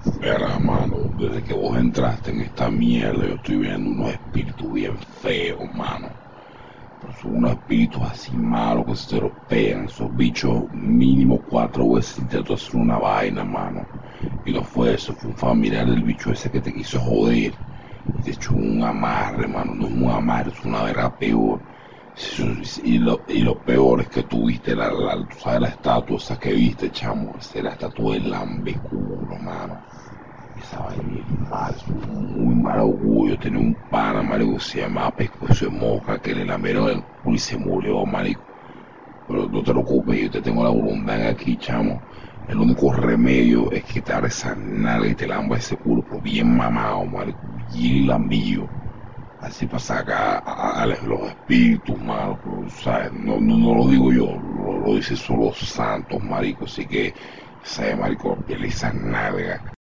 Verá, mano, desde que vos entraste en esta mierda, yo estoy viendo unos espíritus bien feos, mano. Pero son unos espíritus así malos que se te los pegan. Esos bichos mínimo 4 veces intentó hacer una vaina, mano. Y no fue eso, fue un familiar del bicho ese que te quiso joder. Y te echó un amarre, mano. No es un amarre, es una verga peor. Y lo peor es que tú viste tú sabes la estatua esa que viste, chamo. Esa es la estatua del lambeculo, mano. Esa vaina bien mal, es un muy mal augurio. Tenía un pana, marico, que se llamaba Pescuezo de Moja, que le lamieron el culo y se murió, marico. Pero no te preocupes, yo te tengo la voluntad aquí, chamo. El único remedio es quitar esa nalga y te lamba ese culo, pero bien mamado, marico, bien lambillo. Así para sacar a los espíritus malos, pero, ¿sabes? No lo digo yo, lo dicen solo los santos, marico. Así que, ¿sabes, marico? Esa nalga.